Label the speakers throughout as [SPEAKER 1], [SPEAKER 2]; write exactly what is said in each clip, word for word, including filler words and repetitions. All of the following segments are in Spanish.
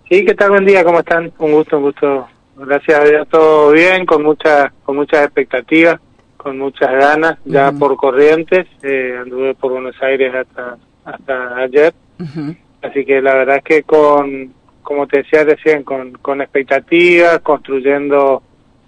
[SPEAKER 1] Sí, ¿qué tal? Buen día, ¿cómo están? Un gusto, un gusto. Gracias a Dios, todo bien, con muchas con muchas expectativas, con muchas ganas. Ya
[SPEAKER 2] Uh-huh.
[SPEAKER 1] por Corrientes, eh, anduve por Buenos Aires hasta hasta ayer.
[SPEAKER 2] Uh-huh.
[SPEAKER 1] Así que la verdad es que con, como te decía recién, con, con expectativas, construyendo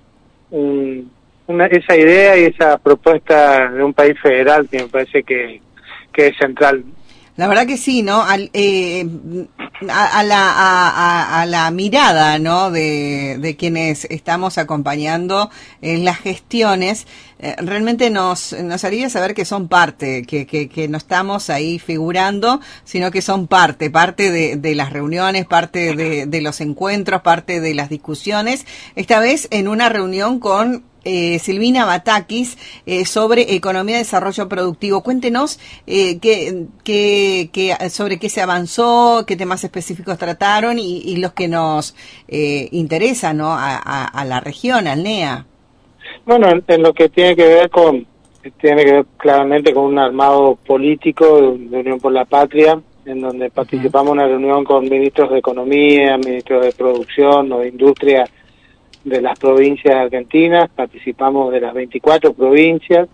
[SPEAKER 1] un, una, esa idea y esa propuesta de un país federal que me parece que, que es central.
[SPEAKER 2] La verdad que sí, ¿no? Al, eh, a, a, la, a, a, a la mirada, ¿no? De, de quienes estamos acompañando en las gestiones, eh, realmente nos, nos haría saber que son parte, que, que, que no estamos ahí figurando, sino que son parte, parte de, de las reuniones, parte de, de los encuentros, parte de las discusiones. Esta vez en una reunión con Eh, Silvina Batakis, eh, sobre economía y desarrollo productivo. Cuéntenos eh, qué, qué, qué, sobre qué se avanzó, qué temas específicos trataron y, y los que nos eh, interesan, ¿no? a, a, a la región, al N E A.
[SPEAKER 1] Bueno, en, en lo que tiene que ver con, tiene que ver claramente con un armado político de, de Unión por la Patria, en donde participamos en una reunión con ministros de Economía, ministros de Producción o de Industria de las provincias argentinas, participamos de las veinticuatro provincias,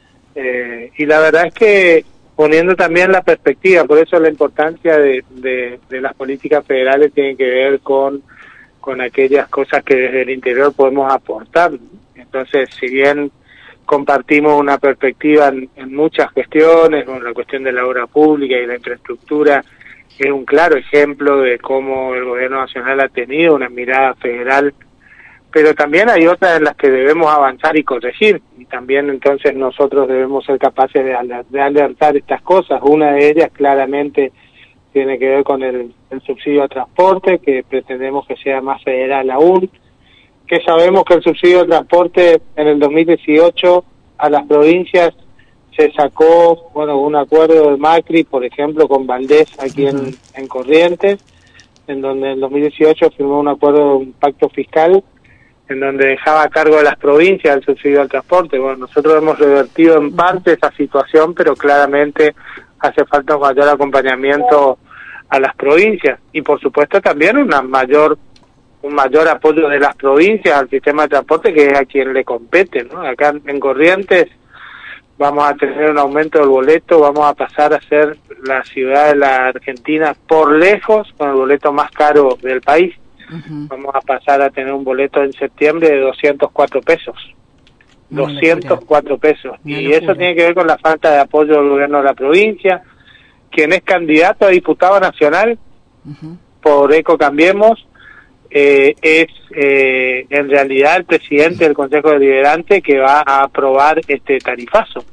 [SPEAKER 1] eh, y la verdad es que poniendo también la perspectiva, por eso la importancia de, de, de las políticas federales tiene que ver con, con aquellas cosas que desde el interior podemos aportar. Entonces, si bien compartimos una perspectiva en, en muchas cuestiones, con la cuestión de la obra pública y la infraestructura, es un claro ejemplo de cómo el gobierno nacional ha tenido una mirada federal, pero también hay otras en las que debemos avanzar y corregir, y también entonces nosotros debemos ser capaces de, aler de alertar estas cosas. Una de ellas claramente tiene que ver con el, el subsidio a transporte, que pretendemos que sea más federal aún, que sabemos que el subsidio a transporte en el dos mil dieciocho a las provincias se sacó, bueno, un acuerdo de Macri, por ejemplo, con Valdés aquí uh-huh. en, en Corrientes, en donde en el dos mil dieciocho firmó un acuerdo, un pacto fiscal, en donde dejaba a cargo de las provincias el subsidio al transporte. Bueno, nosotros hemos revertido en parte esa situación, pero claramente hace falta un mayor acompañamiento a las provincias y por supuesto también una mayor un mayor apoyo de las provincias al sistema de transporte, que es a quien le compete, ¿no? Acá en Corrientes vamos a tener un aumento del boleto, vamos a pasar a ser la ciudad de la Argentina por lejos con el boleto más caro del país. Uh-huh. Vamos a pasar a tener un boleto en septiembre de doscientos cuatro pesos. Una doscientos cuatro locura. Pesos. Una y locura. Eso tiene que ver con la falta de apoyo del gobierno de la provincia. Quien es candidato a diputado nacional uh-huh. por Eco Cambiemos eh, es eh, en realidad el presidente del Consejo Deliberante que va a aprobar este tarifazo.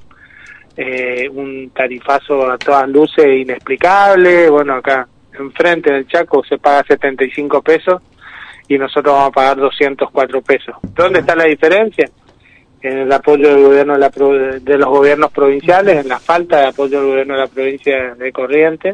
[SPEAKER 1] Eh, un tarifazo a todas luces inexplicable. Bueno, acá enfrente del Chaco se paga setenta y cinco pesos y nosotros vamos a pagar doscientos cuatro pesos. ¿Dónde está la diferencia? En el apoyo del gobierno de, la, de los gobiernos provinciales, en la falta de apoyo del gobierno de la provincia de Corrientes,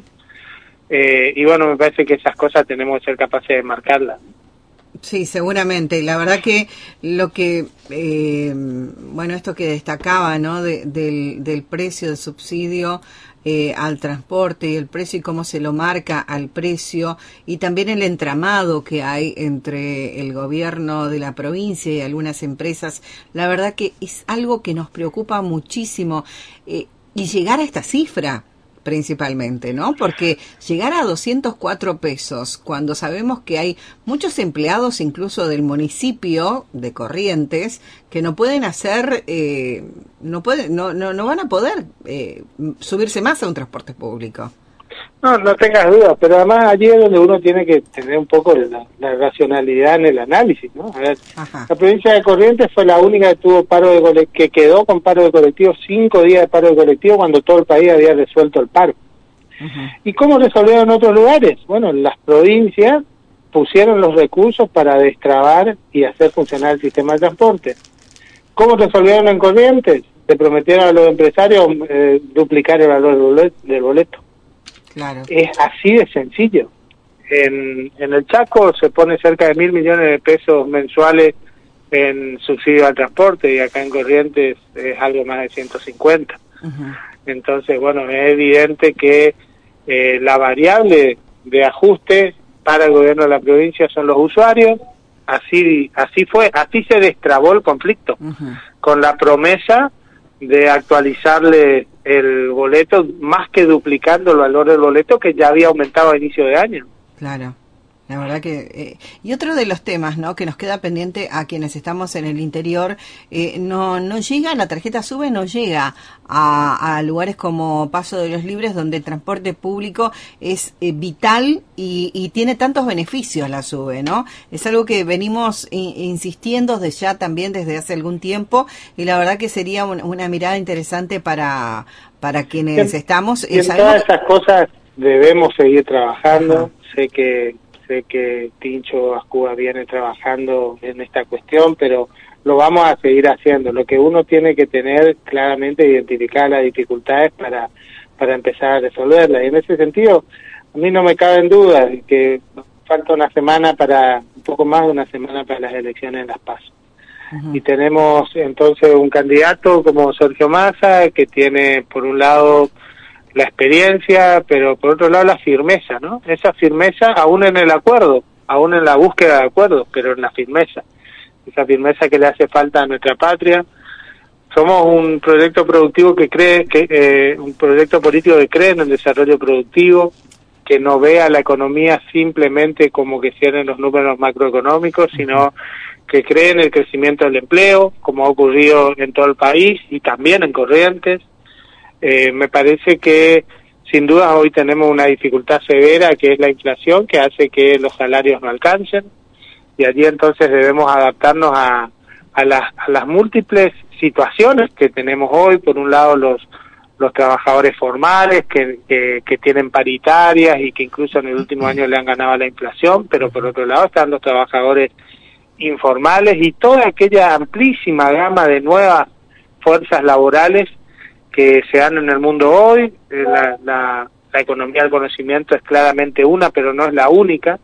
[SPEAKER 1] eh, y bueno, me parece que esas cosas tenemos que ser capaces de marcarlas.
[SPEAKER 2] Sí, seguramente. La verdad que lo que, eh, bueno, esto que destacaba, ¿no? De, del, del precio del subsidio eh, al transporte y el precio y cómo se lo marca al precio y también el entramado que hay entre el gobierno de la provincia y algunas empresas, la verdad que es algo que nos preocupa muchísimo eh, y llegar a esta cifra principalmente, ¿no? Porque llegar a doscientos cuatro pesos cuando sabemos que hay muchos empleados incluso del municipio de Corrientes que no pueden hacer, eh, no pueden, no, no, no van a poder eh, subirse más a un transporte público.
[SPEAKER 1] No, no tengas dudas, pero además allí es donde uno tiene que tener un poco la, la racionalidad en el análisis, ¿no? A ver, Ajá. La provincia de Corrientes fue la única que tuvo paro de cole- que quedó con paro de colectivo, cinco días de paro de colectivo cuando todo el país había resuelto el paro. Ajá. ¿Y cómo resolvieron otros lugares? Bueno, las provincias pusieron los recursos para destrabar y hacer funcionar el sistema de transporte. ¿Cómo resolvieron en Corrientes? Se prometieron a los empresarios eh, duplicar el valor del boleto. Del boleto.
[SPEAKER 2] Claro.
[SPEAKER 1] Es así de sencillo. En, en el Chaco se pone cerca de mil millones de pesos mensuales en subsidio al transporte y acá en Corrientes es algo más de ciento cincuenta. Uh-huh. Entonces, bueno, es evidente que eh, la variable de ajuste para el gobierno de la provincia son los usuarios. Así así fue, así se destrabó el conflicto, uh-huh. con la promesa de actualizarle el boleto, más que duplicando el valor del boleto que ya había aumentado a inicio de año.
[SPEAKER 2] Claro. La verdad que... Eh, y otro de los temas, ¿no?, que nos queda pendiente a quienes estamos en el interior, eh, no no llega, la tarjeta SUBE no llega a, a lugares como Paso de los Libres, donde el transporte público es eh, vital y, y tiene tantos beneficios la SUBE, ¿no? Es algo que venimos in, insistiendo desde ya también desde hace algún tiempo, y la verdad que sería un, una mirada interesante para, para quienes
[SPEAKER 1] en,
[SPEAKER 2] estamos.
[SPEAKER 1] Y en todas esas cosas debemos seguir trabajando. Ajá. Sé que... Sé que Tincho Ascuba viene trabajando en esta cuestión, pero lo vamos a seguir haciendo. Lo que uno tiene que tener claramente identificar las dificultades para para empezar a resolverlas. Y en ese sentido, a mí no me cabe en duda que falta una semana para, un poco más de una semana para las elecciones en Las Paso. Uh-huh. Y tenemos entonces un candidato como Sergio Massa, que tiene por un lado la experiencia, pero por otro lado la firmeza, ¿no? Esa firmeza aún en el acuerdo, aún en la búsqueda de acuerdos, pero en la firmeza. Esa firmeza que le hace falta a nuestra patria. Somos un proyecto productivo que cree, que eh, un proyecto político que cree en el desarrollo productivo, que no vea la economía simplemente como que cierren los números macroeconómicos, sino que cree en el crecimiento del empleo, como ha ocurrido en todo el país y también en Corrientes. Eh, me parece que sin duda hoy tenemos una dificultad severa, que es la inflación, que hace que los salarios no alcancen, y allí entonces debemos adaptarnos a, a, las, a las múltiples situaciones que tenemos hoy. Por un lado los los trabajadores formales que, que, que tienen paritarias y que incluso en el último año le han ganado a la inflación, pero por otro lado están los trabajadores informales y toda aquella amplísima gama de nuevas fuerzas laborales que se dan en el mundo hoy. La, la, la economía del conocimiento es claramente una, pero no es la única,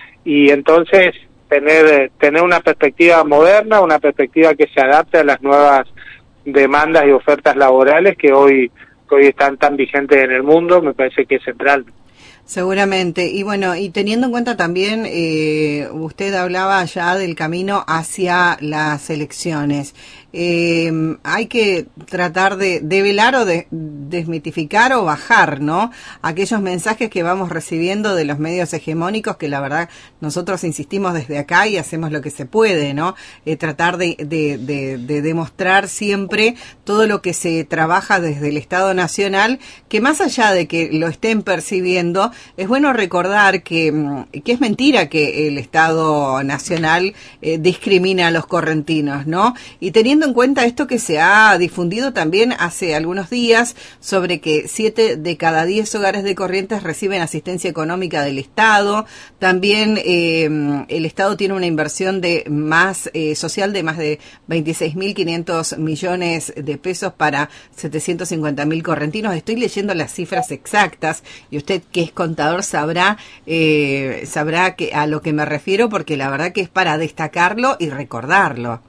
[SPEAKER 1] y entonces tener tener una perspectiva moderna, una perspectiva que se adapte a las nuevas demandas y ofertas laborales que hoy, que hoy están tan vigentes en el mundo, me parece que es central.
[SPEAKER 2] Seguramente. Y bueno, y teniendo en cuenta también, eh, usted hablaba ya del camino hacia las elecciones. Eh, hay que tratar de, de velar o de desmitificar o bajar, ¿no?, aquellos mensajes que vamos recibiendo de los medios hegemónicos, que la verdad nosotros insistimos desde acá y hacemos lo que se puede, ¿no? Eh, tratar de, de, de, de demostrar siempre todo lo que se trabaja desde el Estado Nacional, que más allá de que lo estén percibiendo, es bueno recordar que, que es mentira que el Estado Nacional eh, discrimina a los correntinos, ¿no? Y teniendo en cuenta esto que se ha difundido también hace algunos días sobre que siete de cada diez hogares de Corrientes reciben asistencia económica del Estado. También eh, el Estado tiene una inversión de más eh, social de más de veintiséis mil quinientos millones de pesos para setecientos cincuenta mil correntinos. Estoy leyendo las cifras exactas y usted, que es contador, sabrá eh, sabrá que a lo que me refiero, porque la verdad que es para destacarlo y recordarlo.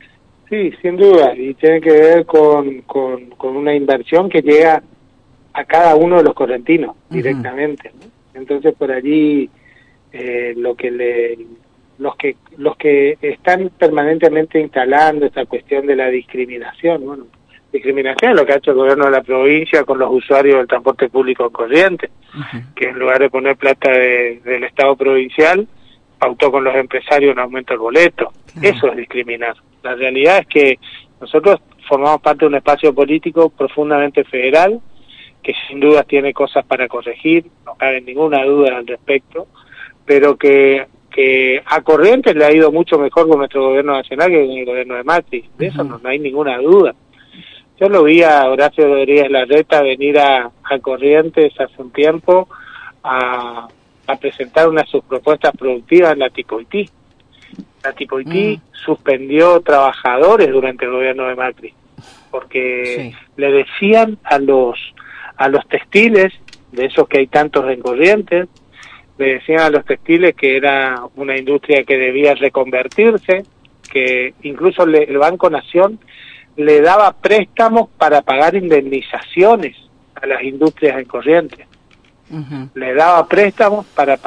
[SPEAKER 1] Sí, sin duda, y tiene que ver con, con, con una inversión que llega a cada uno de los correntinos directamente, ¿no? Entonces por allí eh, lo que le, los que los que están permanentemente instalando esta cuestión de la discriminación, bueno, discriminación es lo que ha hecho el gobierno de la provincia con los usuarios del transporte público en Corrientes, uh-huh. que en lugar de poner plata de, del Estado provincial, pautó con los empresarios un aumento del boleto. Uh-huh. Eso es discriminar. La realidad es que nosotros formamos parte de un espacio político profundamente federal, que sin duda tiene cosas para corregir, no cabe ninguna duda al respecto, pero que, que a Corrientes le ha ido mucho mejor con nuestro gobierno nacional que con el gobierno de Macri. De eso uh-huh. no, no hay ninguna duda. Yo lo vi a Horacio Rodríguez Larreta venir a, a Corrientes hace un tiempo a, a presentar una de sus propuestas productivas en la Ticoití. La Ticoití mm. suspendió trabajadores durante el gobierno de Macri, porque sí. le decían a los a los textiles, de esos que hay tantos en Corrientes, le decían a los textiles que era una industria que debía reconvertirse, que incluso le, el Banco Nación le daba préstamos para pagar indemnizaciones a las industrias en Corrientes. Uh-huh. Le daba préstamos para pagar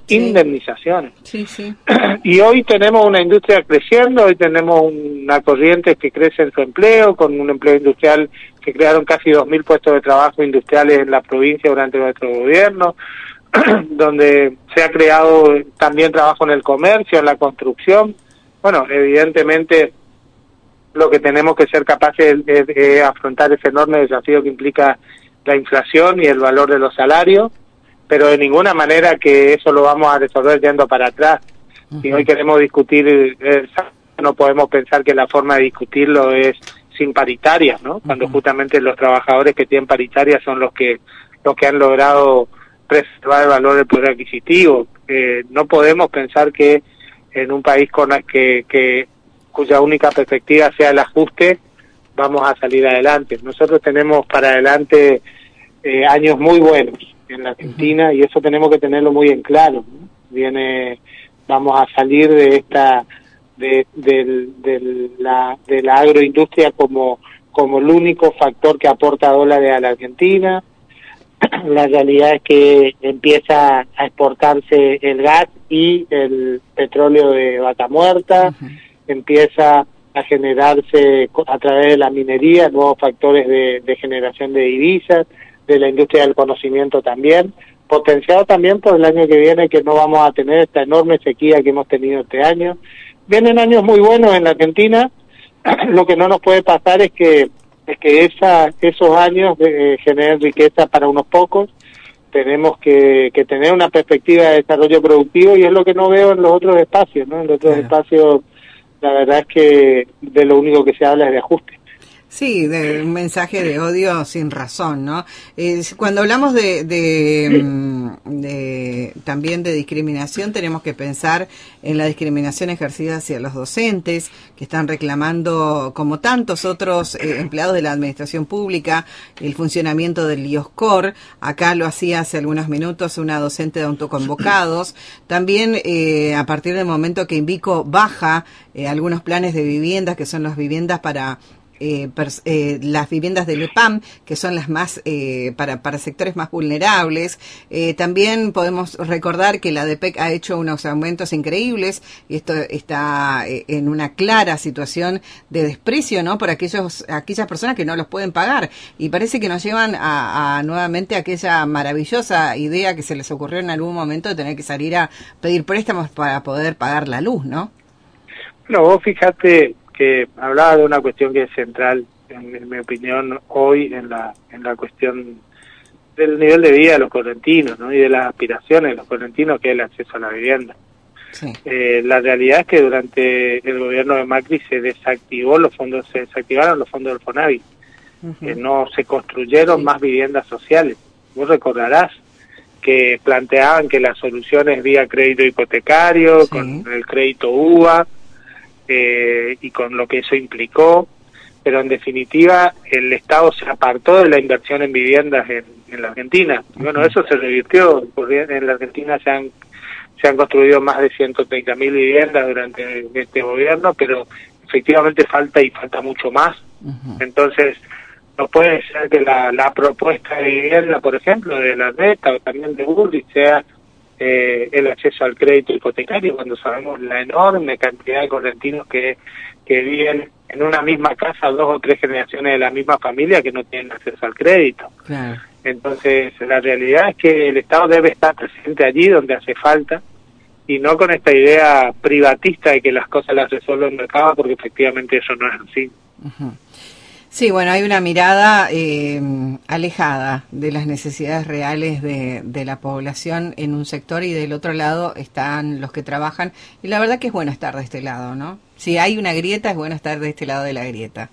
[SPEAKER 1] sí. indemnizaciones.
[SPEAKER 2] Sí, sí.
[SPEAKER 1] Y hoy tenemos una industria creciendo, hoy tenemos una corriente que crece en su empleo, con un empleo industrial que crearon casi dos mil puestos de trabajo industriales en la provincia durante nuestro gobierno, donde se ha creado también trabajo en el comercio, en la construcción. Bueno, evidentemente lo que tenemos que ser capaces es, es, es afrontar ese enorme desafío que implica la inflación y el valor de los salarios, pero de ninguna manera que eso lo vamos a resolver yendo para atrás. Uh-huh. Si hoy queremos discutir, eh, no podemos pensar que la forma de discutirlo es sin paritarias, ¿no? Cuando uh-huh. justamente los trabajadores que tienen paritarias son los que los que han logrado preservar el valor del poder adquisitivo. Eh, no podemos pensar que en un país con la que, que cuya única perspectiva sea el ajuste, vamos a salir adelante. Nosotros tenemos para adelante eh, años muy buenos en la Argentina, uh-huh. y eso tenemos que tenerlo muy en claro, ¿no? Viene, vamos a salir de esta, de, de, de la, de la agroindustria como, como el único factor que aporta dólares a la Argentina. La realidad es que empieza a exportarse el gas y el petróleo de vaca muerta, uh-huh. empieza a generarse a través de la minería nuevos factores de, de generación de divisas, de la industria del conocimiento también, potenciado también por el año que viene, que no vamos a tener esta enorme sequía que hemos tenido este año. Vienen años muy buenos en la Argentina. Lo que no nos puede pasar es que es que esa, esos años eh, generen riqueza para unos pocos. Tenemos que, que tener una perspectiva de desarrollo productivo, y es lo que no veo en los otros espacios, ¿no? En los otros claro. espacios, la verdad es que de lo único que se habla es de ajuste.
[SPEAKER 2] Sí, de un mensaje de odio sin razón, ¿no? Eh, cuando hablamos de, de, de también de discriminación, tenemos que pensar en la discriminación ejercida hacia los docentes, que están reclamando, como tantos otros eh, empleados de la administración pública, el funcionamiento del IOSCOR. Acá lo hacía hace algunos minutos una docente de autoconvocados. También eh, a partir del momento que Invico baja eh, algunos planes de viviendas, que son las viviendas para Eh, pers- eh, las viviendas del E P A M, que son las más eh, para para sectores más vulnerables. Eh, también podemos recordar que la D P E C ha hecho unos aumentos increíbles, y esto está eh, en una clara situación de desprecio, ¿no? Por aquellos aquellas personas que no los pueden pagar, y parece que nos llevan a, a nuevamente a aquella maravillosa idea que se les ocurrió en algún momento de tener que salir a pedir préstamos para poder pagar la luz, ¿no?
[SPEAKER 1] Bueno, vos fíjate que hablaba de una cuestión que es central, en, en mi opinión, hoy en la en la cuestión del nivel de vida de los correntinos, ¿no? Y de las aspiraciones de los correntinos, que es el acceso a la vivienda. Sí. Eh, la realidad es que durante el gobierno de Macri se desactivó los fondos, se desactivaron los fondos del FONAVI, uh-huh. que no se construyeron sí. más viviendas sociales. Vos recordarás que planteaban que las soluciones vía crédito hipotecario, sí. con el crédito U V A, Eh, y con lo que eso implicó, pero en definitiva el Estado se apartó de la inversión en viviendas en, en la Argentina. Y bueno, eso se revirtió, porque en la Argentina se han se han construido más de ciento treinta mil viviendas durante este gobierno, pero efectivamente falta y falta mucho más. Uh-huh. Entonces, no puede ser que la, la propuesta de vivienda, por ejemplo, de la Reta o también de Bullrich sea Eh, el acceso al crédito hipotecario, cuando sabemos la enorme cantidad de correntinos que, que viven en una misma casa, dos o tres generaciones de la misma familia que no tienen acceso al crédito. Claro. Entonces, la realidad es que el Estado debe estar presente allí donde hace falta, y no con esta idea privatista de que las cosas las resuelve el mercado, porque efectivamente eso no es así.
[SPEAKER 2] Uh-huh. Sí, bueno, hay una mirada eh, alejada de las necesidades reales de, de la población en un sector, y del otro lado están los que trabajan, y la verdad que es bueno estar de este lado, ¿no? Si hay una grieta, es bueno estar de este lado de la grieta.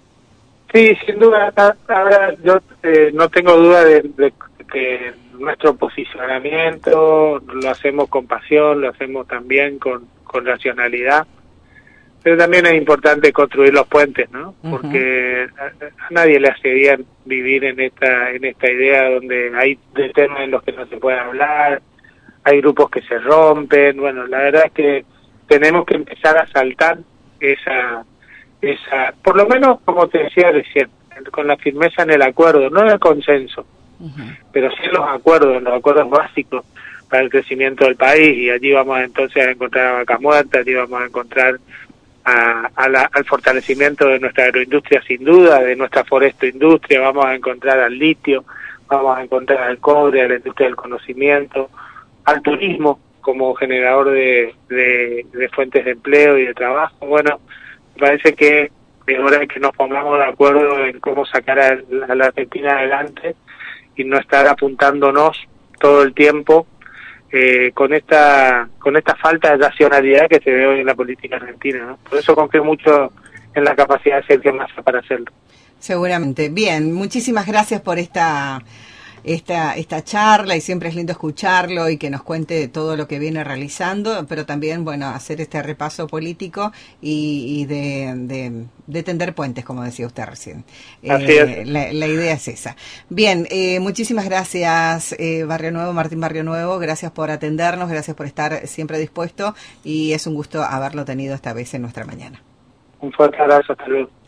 [SPEAKER 1] Sí, sin duda. Ahora yo eh, no tengo duda de, de que nuestro posicionamiento lo hacemos con pasión, lo hacemos también con, con racionalidad. Pero también es importante construir los puentes, ¿no? Porque uh-huh. a, a nadie le hace bien vivir en esta en esta idea donde hay de temas en los que no se puede hablar, hay grupos que se rompen. Bueno, la verdad es que tenemos que empezar a saltar esa esa, por lo menos, como te decía recién, con la firmeza en el acuerdo, no en el consenso, uh-huh. pero sí en los acuerdos, en los acuerdos básicos, para el crecimiento del país, y allí vamos entonces a encontrar a Vacas Muertas, allí vamos a encontrar a, a la, al fortalecimiento de nuestra agroindustria sin duda, de nuestra forestoindustria, vamos a encontrar al litio, vamos a encontrar al cobre, a la industria del conocimiento, al turismo como generador de, de, de fuentes de empleo y de trabajo. Bueno, me parece que es hora de que nos pongamos de acuerdo en cómo sacar a, a la Argentina adelante y no estar apuntándonos todo el tiempo eh, con esta con esta falta de racionalidad que se ve hoy en la política argentina, ¿no? Por eso confío mucho en la capacidad de Sergio Massa para hacerlo.
[SPEAKER 2] Seguramente. Bien, muchísimas gracias por esta esta esta charla, y siempre es lindo escucharlo y que nos cuente todo lo que viene realizando, pero también, bueno, hacer este repaso político y, y de, de, de tender puentes, como decía usted recién.
[SPEAKER 1] Así
[SPEAKER 2] eh,
[SPEAKER 1] es.
[SPEAKER 2] La, la idea es esa. Bien, eh, muchísimas gracias, eh, Barrio Nuevo, Martín Barrio Nuevo, gracias por atendernos, gracias por estar siempre dispuesto, y es un gusto haberlo tenido esta vez en nuestra mañana.
[SPEAKER 1] Un fuerte abrazo, hasta luego.